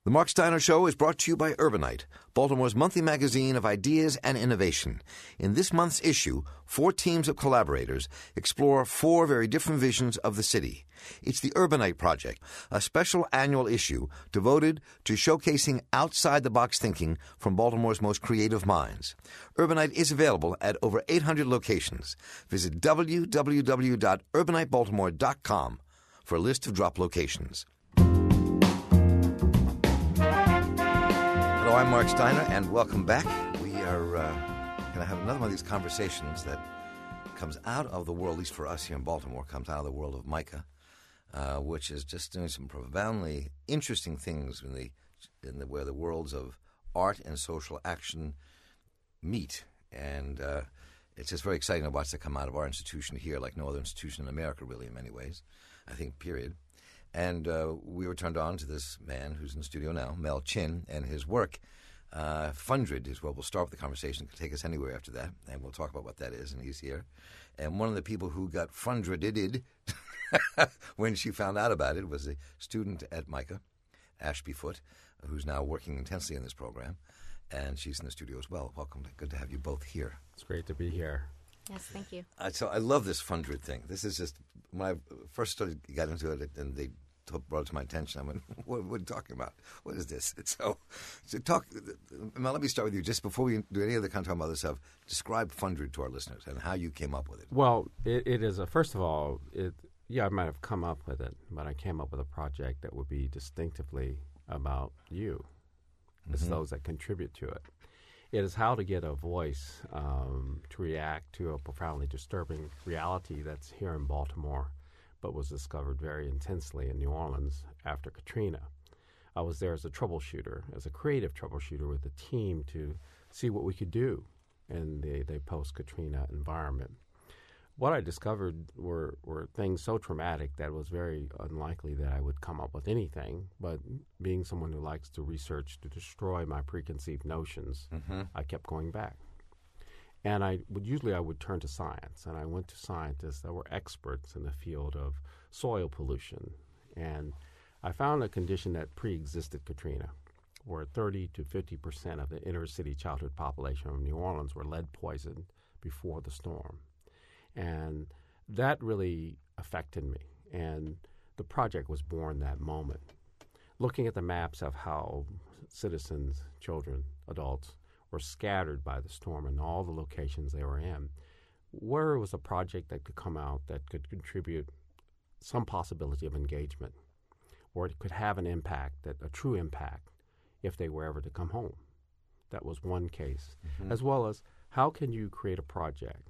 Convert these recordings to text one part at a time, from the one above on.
The Mark Steiner Show is brought to you by Urbanite, Baltimore's monthly magazine of ideas and innovation. In this month's issue, 4 teams of collaborators explore 4 very different visions of the city. It's the Urbanite Project, a special annual issue devoted to showcasing outside-the-box thinking from Baltimore's most creative minds. Urbanite is available at over 800 locations. Visit www.urbanitebaltimore.com for a list of drop locations. Hello, I'm Mark Steiner, and welcome back. We are going to have another one of these conversations that comes out of the world, at least for us here in Baltimore, comes out of the world of MICA, which is just doing some profoundly interesting things where the worlds of art and social action meet. And it's just very exciting to watch that come out of our institution here, like no other institution in America, really, in many ways, I think, period. And we were turned on to this man who's in the studio now, Mel Chin, and his work. Fundrid is where we'll start with the conversation. It can take us anywhere after that, and we'll talk about what that is, and he's here. And one of the people who got fundrided when she found out about it was a student at MICA, Ashby Foote, who's now working intensely in this program, and she's in the studio as well. Welcome. Good to have you both here. It's great to be here. Yes, thank you. So I love this fundrid thing. This is just, when I first got into it, and they brought it to my attention, I went, what are you talking about? What is this? So talk, Mel, let me start with you. Just before we do any other kind of talking about this stuff, describe fundrid to our listeners and how you came up with it. Well, it is first of all, I might have come up with it, but I came up with a project that would be distinctively about you. It's those that contribute to it. It is how to get a voice to react to a profoundly disturbing reality that's here in Baltimore, but was discovered very intensely in New Orleans after Katrina. I was there as a troubleshooter, as a creative troubleshooter with a team to see what we could do in the post-Katrina environment. What I discovered were things so traumatic that it was very unlikely that I would come up with anything, but being someone who likes to research to destroy my preconceived notions, I kept going back. And I would turn to science, and I went to scientists that were experts in the field of soil pollution. And I found a condition that pre-existed Katrina, where 30 to 50% of the inner city childhood population of New Orleans were lead poisoned before the storm. And that really affected me, and the project was born that moment. Looking at the maps of how citizens, children, adults, were scattered by the storm in all the locations they were in, where was a project that could come out that could contribute some possibility of engagement, or it could have an impact, a true impact, if they were ever to come home. That was one case. As well as, how can you create a project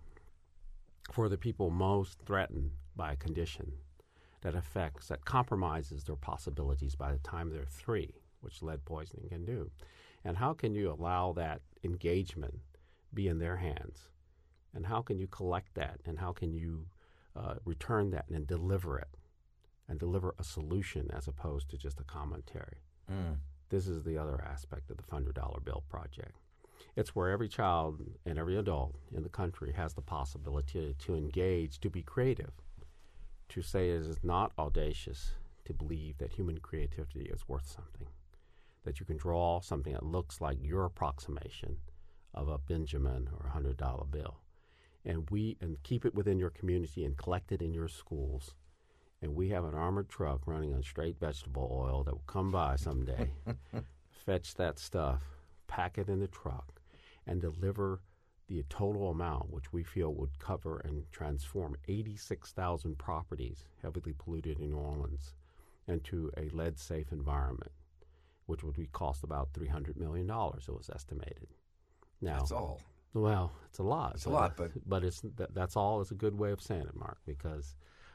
for the people most threatened by a condition that compromises their possibilities by the time they're 3, which lead poisoning can do. And how can you allow that engagement be in their hands? And how can you collect that? And how can you return that and deliver it? And deliver a solution as opposed to just a commentary. This is the other aspect of the $100 Bill Project. It's where every child and every adult in the country has the possibility to engage, to be creative, to say it is not audacious to believe that human creativity is worth something, that you can draw something that looks like your approximation of a Benjamin or a $100 bill, and keep it within your community and collect it in your schools. And we have an armored truck running on straight vegetable oil that will come by someday, fetch that stuff, pack it in the truck, and deliver the total amount, which we feel would cover and transform 86,000 properties heavily polluted in New Orleans into a lead-safe environment, which would cost about $300 million, it was estimated. Now, that's all. Well, it's a lot. It's a lot, but that's all is a good way of saying it, Mark, because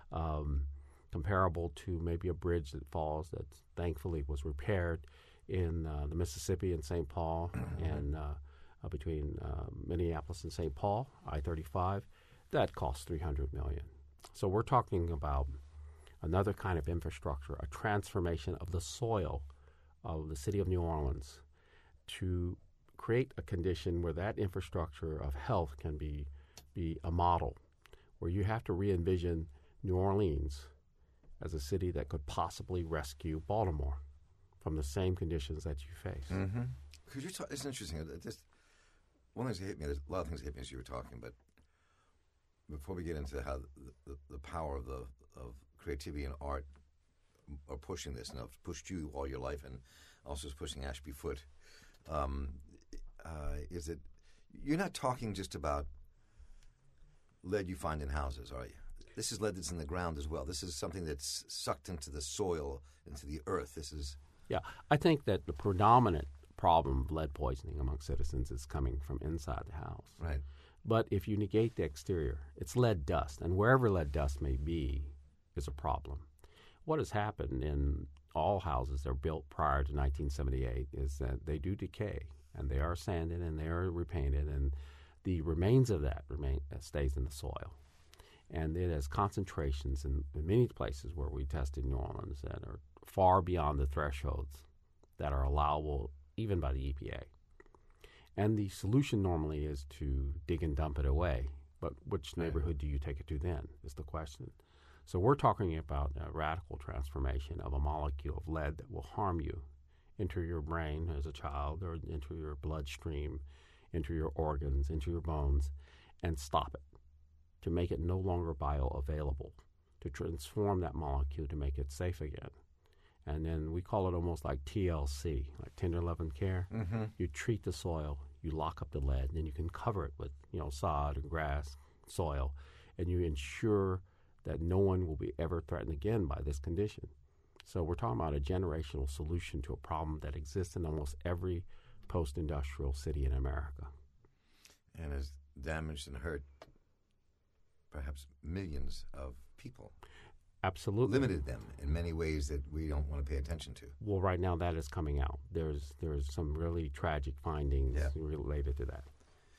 comparable to maybe a bridge that falls that thankfully was repaired in the Mississippi and St. Paul and between Minneapolis and St. Paul, I-35, that costs $300 million. So we're talking about another kind of infrastructure, a transformation of the soil of the city of New Orleans to create a condition where that infrastructure of health can be a model, where you have to re-envision New Orleans as a city that could possibly rescue Baltimore. from the same conditions that you face. Mm-hmm. Because it's interesting. One of the things that hit me, there's a lot of things that hit me as you were talking, but before we get into how the power of creativity and art are pushing this, and have pushed you all your life, and also is pushing Ashby Foote, is that you're not talking just about lead you find in houses, are you? This is lead that's in the ground as well. This is something that's sucked into the soil, into the earth. This is... Yeah, I think that the predominant problem of lead poisoning among citizens is coming from inside the house. Right. But if you negate the exterior, it's lead dust, and wherever lead dust may be is a problem. What has happened in all houses that are built prior to 1978 is that they do decay, and they are sanded and they are repainted, and the remains of that stays in the soil. And it has concentrations in many places where we tested New Orleans that are far beyond the thresholds that are allowable even by the EPA. And the solution normally is to dig and dump it away. But which neighborhood do you take it to then is the question. So we're talking about a radical transformation of a molecule of lead that will harm you, enter your brain as a child, or enter your bloodstream, into your organs, into your bones, and stop it, to make it no longer bioavailable, to transform that molecule to make it safe again. And then we call it almost like TLC, like tender loving care. Mm-hmm. You treat the soil, you lock up the lead, and then you can cover it with sod and grass, soil, and you ensure that no one will be ever threatened again by this condition. So we're talking about a generational solution to a problem that exists in almost every post-industrial city in America. And has damaged and hurt perhaps millions of people. Absolutely. Limited them in many ways that we don't want to pay attention to. Well, right now that is coming out. There's some really tragic findings related to that.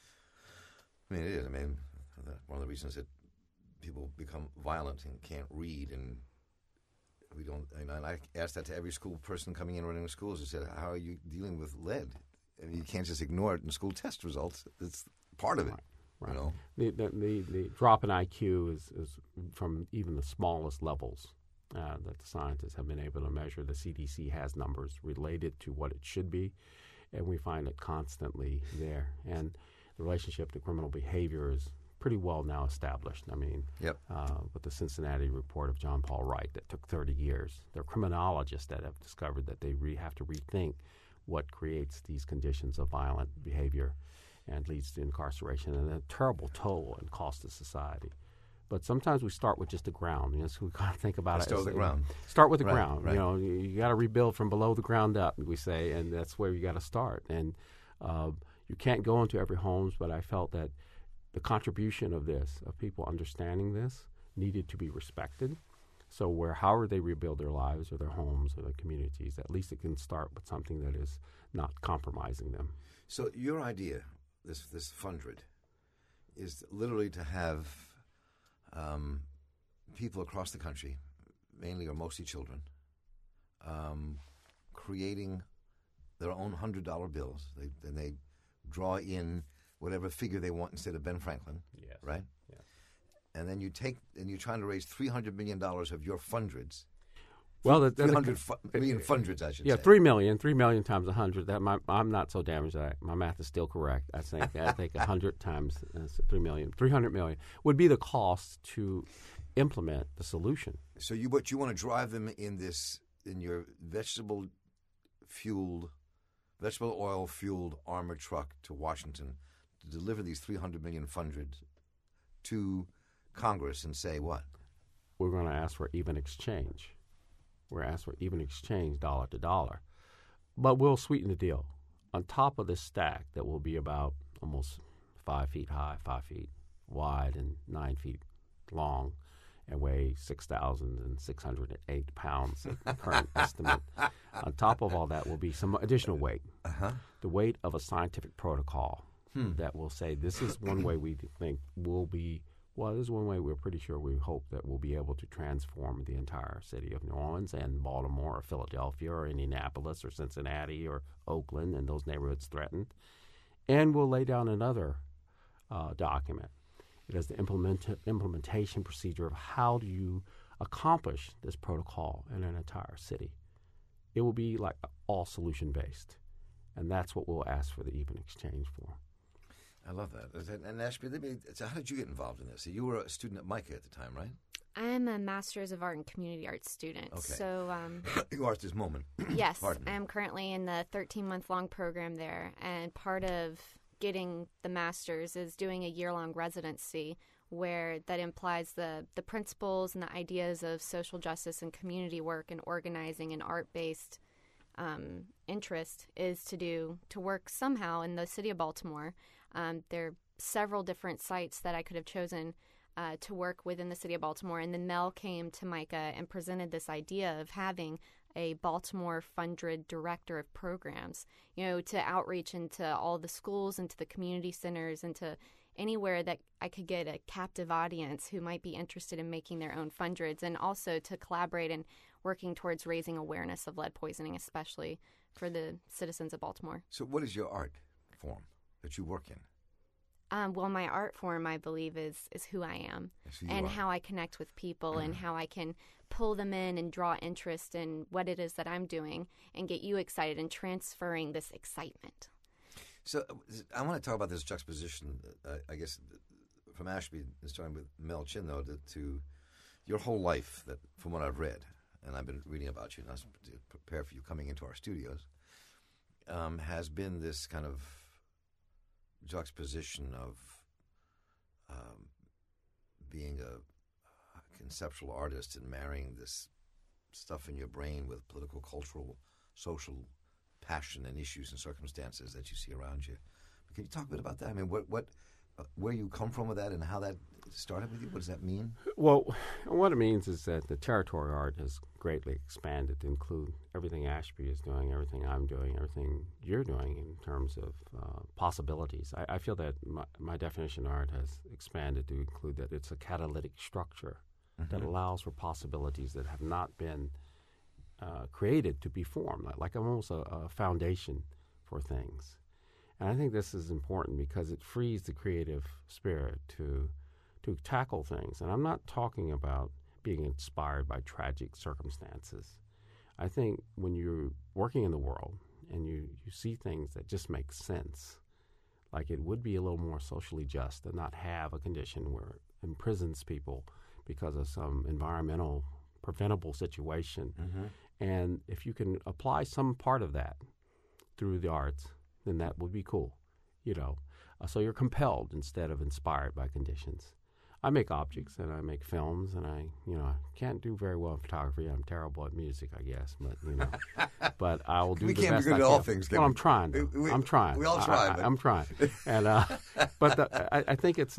I mean, it is. I mean, one of the reasons that people become violent and can't read, and we don't. And I asked that to every school person coming in running the schools. I said, "How are you dealing with lead? I mean, you can't just ignore it in school test results. It's part of it." Right. The drop in IQ is from even the smallest levels that the scientists have been able to measure. The CDC has numbers related to what it should be, and we find it constantly there. And the relationship to criminal behavior is pretty well now established. I mean, with the Cincinnati report of John Paul Wright that took 30 years, there are criminologists that have discovered that they have to rethink what creates these conditions of violent behavior and leads to incarceration and a terrible toll and cost to society. But sometimes we start with just the ground. So we kind of think about Start with the ground. Start with the ground. Right. You got to rebuild from below the ground up, we say, and that's where you got to start. And you can't go into every home, but I felt that the contribution of people understanding this, needed to be respected. So however they rebuild their lives or their homes or their communities, at least it can start with something that is not compromising them. So your idea, this Fundred, is literally to have people across the country, mainly or mostly children, creating their own $100 bills. They draw in whatever figure they want instead of Ben Franklin, right? Yes. And then you're trying to raise $300 million of your Fundreds. Well, 300 million Fundreds, I should say. Yeah, 3 million times 100. I'm not so damaged that my math is still correct. I think 100 times 3 million, 300 million would be the cost to implement the solution. So what you want to drive them in your vegetable oil fueled armored truck to Washington to deliver these 300 million Fundreds to Congress and say what? We're going to ask for even exchange. We're asked for even exchange dollar to dollar. But we'll sweeten the deal. On top of this stack that will be about almost 5 feet high, 5 feet wide, and 9 feet long, and weigh 6,608 pounds at the current estimate. On top of all that will be some additional weight. The weight of a scientific protocol that will say this is one way we think will be. Well, this is one way we're pretty sure we hope that we'll be able to transform the entire city of New Orleans and Baltimore or Philadelphia or Indianapolis or Cincinnati or Oakland and those neighborhoods threatened. And we'll lay down another document. It is the implementation procedure of how do you accomplish this protocol in an entire city. it will be like all solution-based. And that's what we'll ask for the even exchange for. I love that. And Ashby, so how did you get involved in this? So you were a student at Micah at the time, right? I'm a Master's of Art and Community Arts student. Okay. So, you are at this moment. Yes, I am currently in the 13-month-long program there. And part of getting the Master's is doing a year-long residency where that implies the principles and the ideas of social justice and community work and organizing and art-based interest is to work somehow in the city of Baltimore. There are several different sites that I could have chosen to work within the city of Baltimore. And then Mel came to Micah and presented this idea of having a Baltimore funded director of programs, to outreach into all the schools and to the community centers and to anywhere that I could get a captive audience who might be interested in making their own fundreds, and also to collaborate and working towards raising awareness of lead poisoning, especially for the citizens of Baltimore. So what is your art form that you work in? Well, my art form, I believe, is who I am and how I connect with people and how I can pull them in and draw interest in what it is that I'm doing and get you excited and transferring this excitement. So I want to talk about this juxtaposition, I guess, from Ashby, starting with Mel Chin, though, to your whole life, that from what I've read, and I've been reading about you, and I was to prepare for you coming into our studios, has been this kind of juxtaposition of being a conceptual artist and marrying this stuff in your brain with political, cultural, social passion and issues and circumstances that you see around you. Can you talk a bit about that? I mean, where you come from with that and how that started with you? What does that mean? Well, what it means is that the territory art has greatly expanded to include everything Ashby is doing, everything I'm doing, everything you're doing in terms of possibilities. I feel that my definition of art has expanded to include that it's a catalytic structure that allows for possibilities that have not been created to be formed, like almost a foundation for things. And I think this is important because it frees the creative spirit to tackle things. And I'm not talking about being inspired by tragic circumstances. I think when you're working in the world and you see things that just make sense, like it would be a little more socially just and not have a condition where it imprisons people because of some environmental preventable situation. And if you can apply some part of that through the arts, then that would be cool, So you're compelled instead of inspired by conditions. I make objects and I make films, and I can't do very well in photography. I'm terrible at music, I guess, but but I will do the best I can. We can't be good at all things. Well, I'm trying. I'm trying. We all try. I'm trying. And but I think it's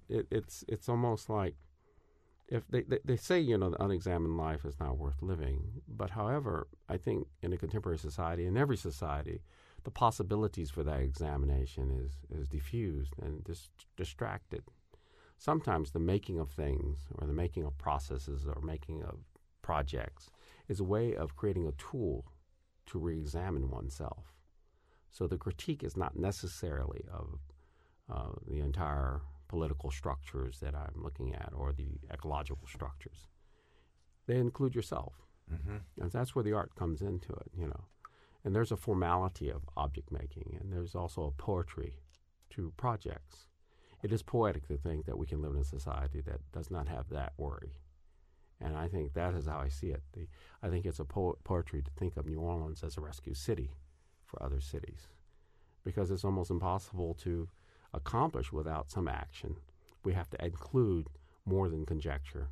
almost like, if they say, the unexamined life is not worth living. But however, I think in a contemporary society, in every society, the possibilities for that examination is diffused and distracted. Sometimes the making of things or the making of processes or making of projects is a way of creating a tool to re-examine oneself. So the critique is not necessarily of the entire political structures that I'm looking at or the ecological structures. They include yourself. And that's where the art comes into it, And there's a formality of object making, and there's also a poetry to projects. It is poetic to think that we can live in a society that does not have that worry. And I think that is how I see it. I think it's a poetry to think of New Orleans as a rescue city for other cities, because it's almost impossible to accomplish without some action. We have to include more than conjecture.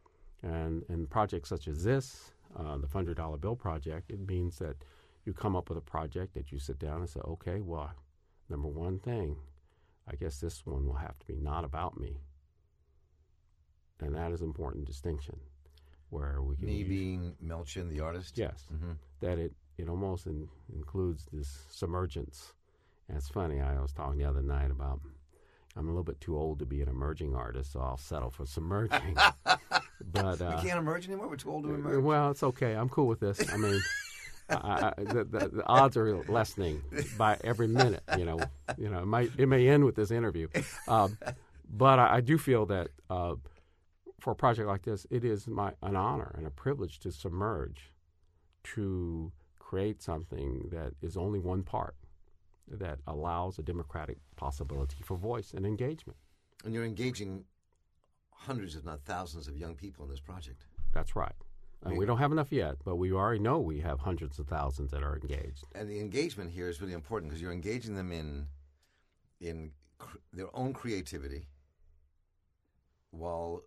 And in projects such as this, the $100 bill project, it means that you come up with a project that you sit down and say, okay, well, number one thing, I guess this one will have to be not about me. And that is an important distinction where we can being Mel Chin, the artist? Yes. That it almost includes this submergence. And it's funny, I was talking the other night about I'm a little bit too old to be an emerging artist, so I'll settle for submerging. But we can't emerge anymore? We're too old to emerge? Well, it's okay. I'm cool with this. I mean, the odds are lessening by every minute. It may end with this interview, but I do feel that for a project like this, it is an honor and a privilege to submerge, to create something that is only one part that allows a democratic possibility for voice and engagement. And you're engaging hundreds, if not thousands, of young people in this project. That's right. And we don't have enough yet, but we already know we have hundreds of thousands that are engaged. And the engagement here is really important because you're engaging them in their own creativity while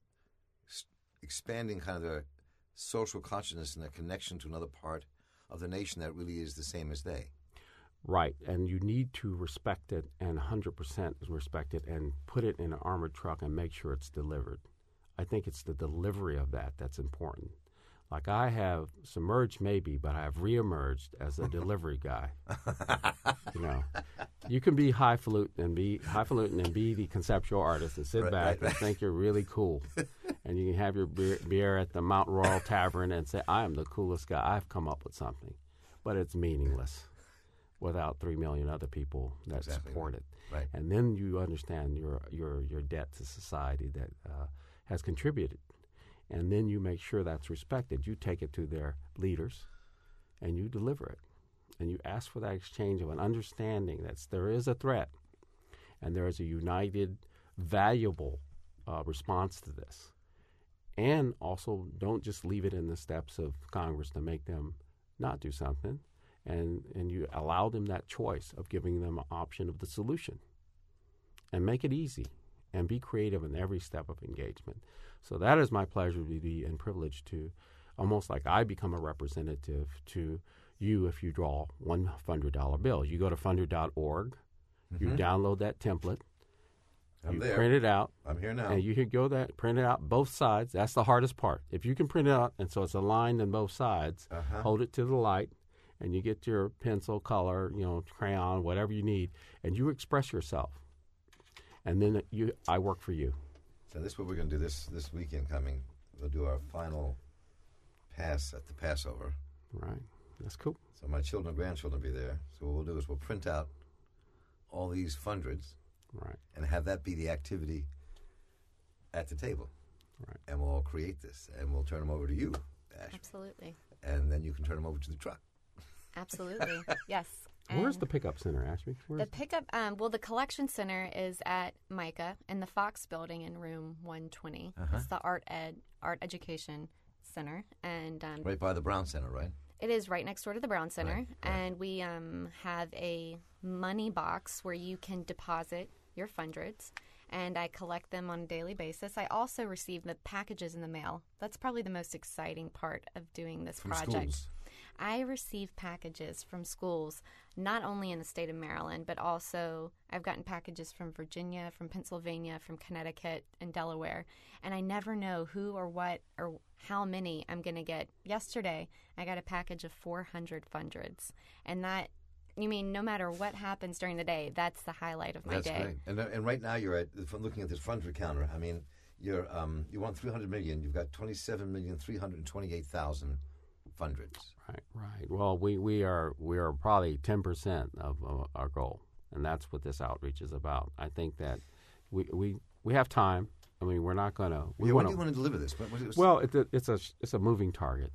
expanding kind of their social consciousness and their connection to another part of the nation that really is the same as they. Right, and you need to respect it and 100% respect it and put it in an armored truck and make sure it's delivered. I think it's the delivery of that that's important. Like I have submerged maybe, but I have reemerged as a delivery guy. You know, you can be highfalutin and be the conceptual artist and sit back and think you're really cool, and you can have your beer at the Mount Royal Tavern and say, "I am the coolest guy. I've come up with something," but it's meaningless without 3 million other people that support it. Right. And then you understand your debt to society that has contributed. And then you make sure that's respected. You take it to their leaders, and you deliver it. And you ask for that exchange of an understanding that there is a threat, and there is a united, valuable response to this. And also, don't just leave it in the steps of Congress to make them not do something. And you allow them that choice of giving them an option of the solution. And make it easy. And be creative in every step of engagement. So that is my pleasure to be and privilege to, almost like I become a representative to you if you draw one $100 bill. You go to funder.org, you download that template, I'm there. Print it out. I'm here now. And you can go that, print it out both sides. That's the hardest part. If you can print it out, and so it's aligned on both sides, hold it to the light, and you get your pencil, color, crayon, whatever you need, and you express yourself. And then I work for you. So this is what we're going to do this weekend coming. We'll do our final pass at the Passover. Right. That's cool. So my children and grandchildren will be there. So what we'll do is we'll print out all these fundreds. Right. And have that be the activity at the table. Right. And we'll all create this. And we'll turn them over to you, Ash. Absolutely. And then you can turn them over to the truck. Absolutely. Yes. Where's the pickup center, Ashby? The pickup, the collection center is at MICA in the Fox building in room 120. It's the Art Education Center. And right by the Brown Center, right? It is right next door to the Brown Center. Right. And we have a money box where you can deposit your fundreds. And I collect them on a daily basis. I also receive the packages in the mail. That's probably the most exciting part of doing this project. Schools. I receive packages from schools, not only in the state of Maryland, but also I've gotten packages from Virginia, from Pennsylvania, from Connecticut, and Delaware. And I never know who or what or how many I'm going to get. Yesterday, I got a package of 400 fundreds. And that, no matter what happens during the day, that's the highlight of my day. That's great. And right now you're looking at this fundred counter. I mean, you want 300 million. You've got 27,328,000 fundreds. Right. Well, we are probably 10% of our goal, and that's what this outreach is about. I think that we have time. I mean, we're not going to. When do you want to deliver this? Well, it's a moving target.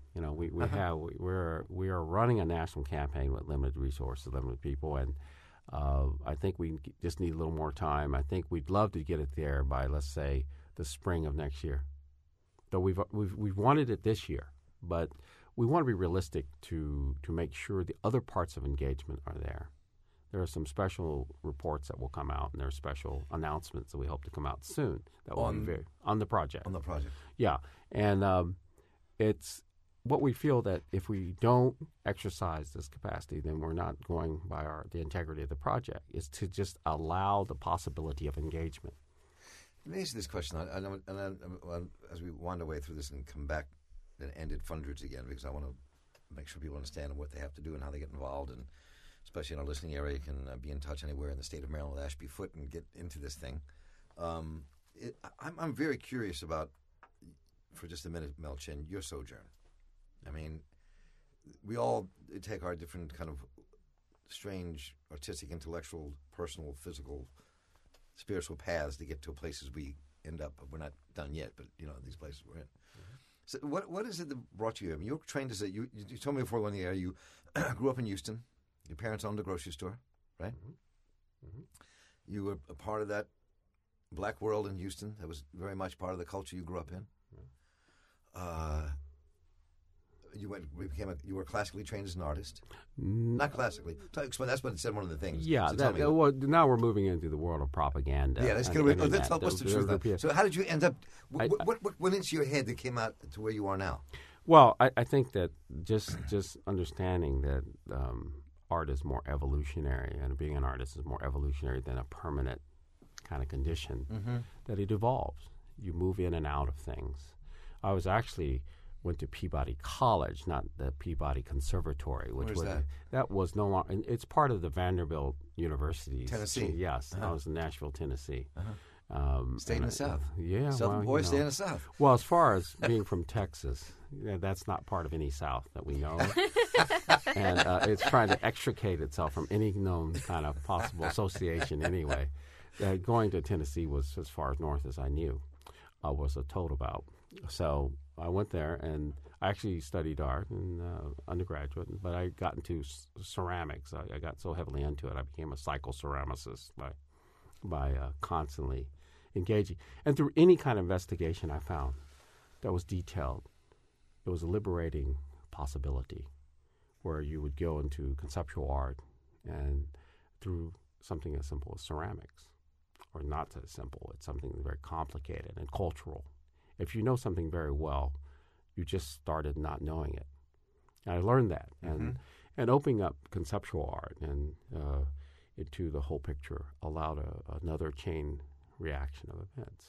We are running a national campaign with limited resources, limited people, and I think we just need a little more time. I think we'd love to get it there by, let's say, the spring of next year. Though we've wanted it this year, but we want to be realistic to make sure the other parts of engagement are there. There are some special reports that will come out, and there are special announcements that we hope to come out soon. That will be on the project. On the project. Yeah, and it's what we feel that if we don't exercise this capacity, then we're not going by the integrity of the project. It's to just allow the possibility of engagement. Let me ask you this question, as we wind our way through this and come back and end at fundreds again, because I want to make sure people understand what they have to do and how they get involved, and especially in our listening area, can be in touch anywhere in the state of Maryland with Ashby Foote and get into this thing. I'm very curious about, for just a minute, Mel Chin, your sojourn. I mean, we all take our different kind of strange artistic, intellectual, personal, physical, spiritual paths to get to places we end up. We're not done yet, but these places we're in. So what is it that brought you here? I mean, you were trained as you told me before one year you grew up in Houston. Your parents owned a grocery store, right? Mm-hmm. Mm-hmm. You were a part of that black world in Houston. That was very much part of the culture you grew up in. Yeah. You were classically trained as an artist. Not classically. Explain. That's what it said. One of the things. Yeah. So well, now we're moving into the world of propaganda. Yeah, let's get away. Let's help us the truth. So, how did you end up? What went into your head that came out to where you are now? Well, I think that just understanding that art is more evolutionary, and being an artist is more evolutionary than a permanent kind of condition. Mm-hmm. That it evolves. You move in and out of things. I was actually went to Peabody College, not the Peabody Conservatory, which Where's was that? That was no longer. It's part of the Vanderbilt University. Tennessee. Yes, Uh-huh. I was in Nashville, Tennessee. Uh-huh. Stayed in the South. Yeah, Southern well, boys stay in the South. Well, as far as being from Texas, that's not part of any South that we know of. And it's trying to extricate itself from any known kind of possible association anyway. Going to Tennessee was as far as north as I knew. Was a total bout. So I went there, and I actually studied art in undergraduate, but I got into ceramics. I got so heavily into it, I became a cycloceramicist by constantly engaging. And through any kind of investigation I found that was detailed, it was a liberating possibility where you would go into conceptual art and through something as simple as ceramics, or not so simple, it's something very complicated and cultural. If you know something very well, you just started not knowing it. And I learned that. And opening up conceptual art and into the whole picture allowed another chain reaction of events.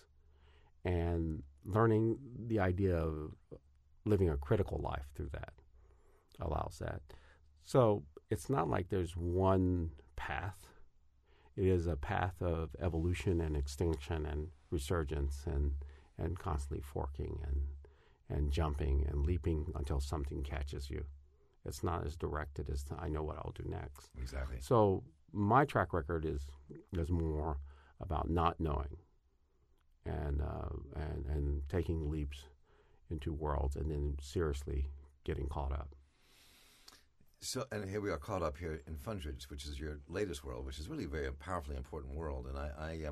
And learning the idea of living a critical life through that allows that. So it's not like there's one path. It is a path of evolution and extinction and resurgence and constantly forking and jumping and leaping until something catches you. It's not as directed as I know what I'll do next. Exactly. So my track record is more about not knowing and taking leaps into worlds and then seriously getting caught up. So, and here we are caught up here in Fundridge, which is your latest world, which is really a very powerfully important world. And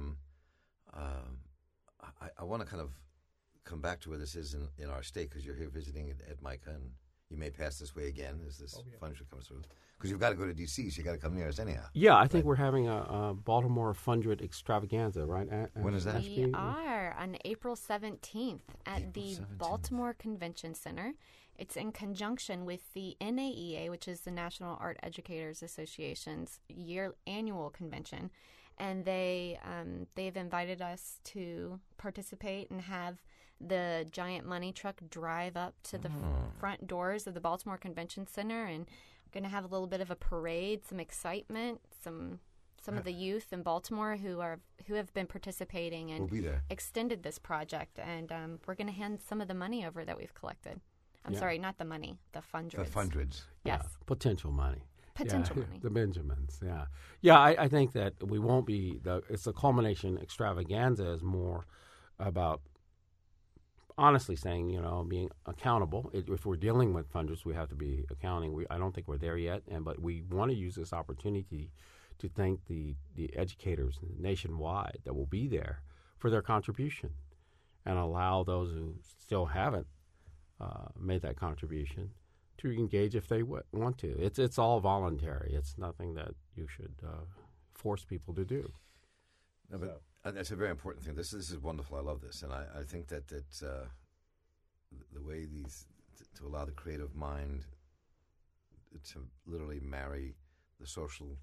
I want to kind of come back to where this is in our state, because you're here visiting at MICA, and you may pass this way again as this Fundridge comes through. Because you've got to go to D.C., so you've got to come near us anyhow. Yeah, I think we're having a Baltimore Fundridge extravaganza, right? When is that? We are on April 17th at the 17th. Baltimore Convention Center. It's in conjunction with the NAEA, which is the National Art Educators Association's annual convention. And they've invited us to participate and have the giant money truck drive up to the front doors of the Baltimore Convention Center, and we're going to have a little bit of a parade, some excitement, some of the youth in Baltimore who have been participating and We'll be there. extended this project, and we're going to hand some of the money over that we've collected. I'm sorry, not the money, the fundreds. The Fundrids. Yes. Yeah, potential money. Potential Yeah, money. The Benjamins, yeah. Yeah, I think that we won't be, it's a culmination. Extravaganza is more about honestly saying, being accountable. If we're dealing with funders, we have to be accounting. I don't think we're there yet, but we want to use this opportunity to thank the educators nationwide that will be there for their contribution and allow those who still haven't made that contribution to engage if they want to. It's all voluntary. It's nothing that you should force people to do. No, but that's a very important thing. This is wonderful. I love this, and I think that the way to allow the creative mind to literally marry the socially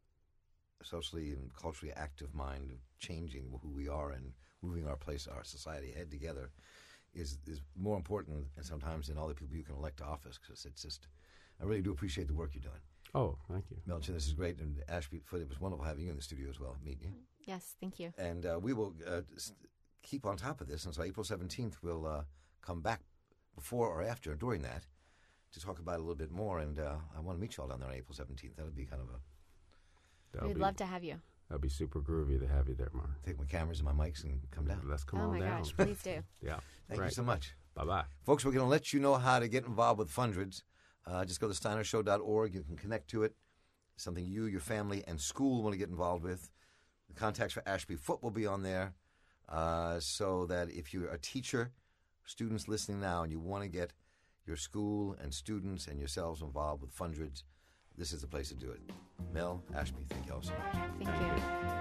and culturally active mind of changing who we are and moving our society ahead together is more important sometimes than all the people you can elect to office, because it's just, I really do appreciate the work you're doing. Oh, thank you. Melchin, this is great. And Ashby Foote, it was wonderful having you in the studio as well, meeting you. Yes, thank you. And we will keep on top of this. And so April 17th, we'll come back before or after, during that, to talk about it a little bit more. And I want to meet you all down there on April 17th. That'll be kind of We'd love to have you. That'll be super groovy to have you there, Mark. take my cameras and my mics and come down. Let's come Oh on my down. gosh, please do. Yeah. Thank you so much. Bye-bye. Folks, we're going to let you know how to get involved with Fundreds. Just go to steinershow.org. You can connect to it. Something you, your family, and school want to get involved with. The contacts for Ashby Foot will be on there, so that if you're a teacher, students listening now, and you want to get your school and students and yourselves involved with Fundreds, this is the place to do it. Mel, Ashby, thank you all so much. Thank you.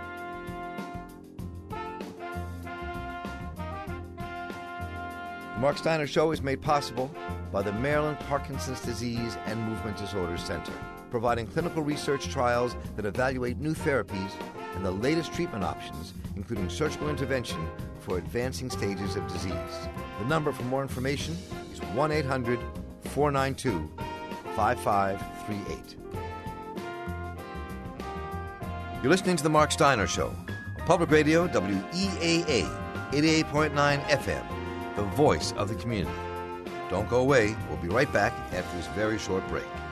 The Mark Steiner Show is made possible by the Maryland Parkinson's Disease and Movement Disorders Center, providing clinical research trials that evaluate new therapies and the latest treatment options, including surgical intervention for advancing stages of disease. The number for more information is 1-800-492-5538. You're listening to The Mark Steiner Show on Public Radio, WEAA, 88.9 FM, the voice of the community. Don't go away. We'll be right back after this very short break.